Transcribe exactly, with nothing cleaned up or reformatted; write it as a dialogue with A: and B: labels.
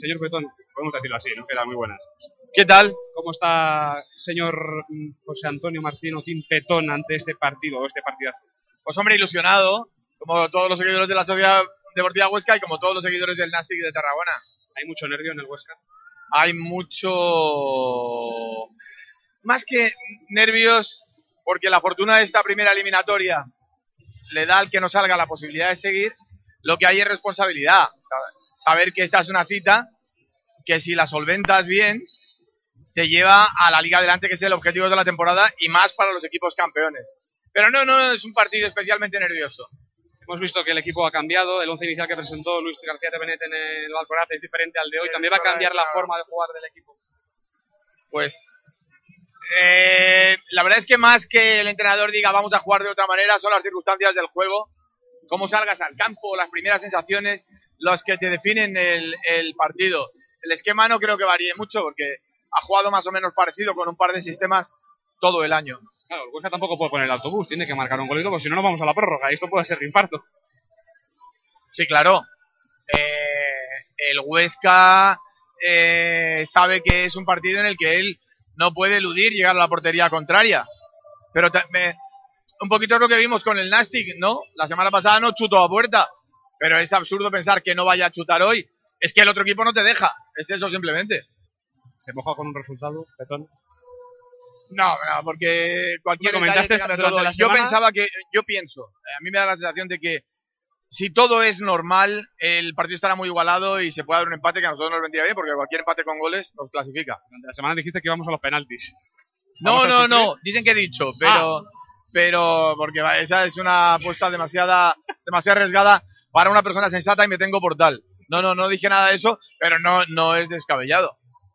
A: Señor Petón, podemos decirlo así, ¿no? Que eran muy buenas.
B: ¿Qué tal?
A: ¿Cómo está, señor José Antonio Martín Otín Petón, ante este partido o este partidazo?
B: Pues hombre, ilusionado, como todos los seguidores de la Sociedad Deportiva Huesca y como todos los seguidores del Nastic de Tarragona.
A: ¿Hay mucho nervio en el Huesca?
B: Hay mucho... Más que nervios, porque la fortuna de esta primera eliminatoria le da al que no salga la posibilidad de seguir. Lo que hay es responsabilidad. Saber que esta es una cita que si la solventas bien te lleva a la Liga Adelante, que es el objetivo de la temporada, y más para los equipos campeones. Pero no, no es un partido especialmente nervioso.
A: Hemos visto que el equipo ha cambiado, el once inicial que presentó Luis García Tevenet en el Alcoraz es diferente al de hoy. ¿También va a cambiar la forma de jugar del equipo?
B: Pues eh, la verdad es que más que el entrenador diga vamos a jugar de otra manera, son las circunstancias del juego, cómo salgas al campo, las primeras sensaciones, los que te definen el, el partido. El esquema no creo que varíe mucho, porque ha jugado más o menos parecido con un par de sistemas todo el año.
A: Claro, el Huesca tampoco puede poner el autobús, tiene que marcar un golito, porque si no, no vamos a la prórroga y esto puede ser infarto.
B: Sí, claro. Eh, el Huesca eh, sabe que es un partido en el que él no puede eludir llegar a la portería contraria. Pero me, un poquito es lo que vimos con el Nastic, ¿no? La semana pasada no chutó a puerta, pero es absurdo pensar que no vaya a chutar hoy. Es que el otro equipo no te deja, es eso simplemente.
A: ¿Se moja con un resultado, Petón?
B: No, no, porque cualquier
A: ¿Me comentaste
B: detalle
A: durante
B: todo.
A: la
B: Yo
A: semana?
B: pensaba que, yo pienso, a mí me da la sensación de que si todo es normal, el partido estará muy igualado y se puede dar un empate que a nosotros nos vendría bien, porque cualquier empate con goles nos clasifica.
A: Durante la semana dijiste que íbamos a los penaltis.
B: No, no, no, dicen que he dicho, pero,
A: Ah.
B: pero, porque esa es una apuesta demasiada, demasiado arriesgada para una persona sensata y me tengo por tal. No, no, no dije nada de eso, pero no, no es descabellado.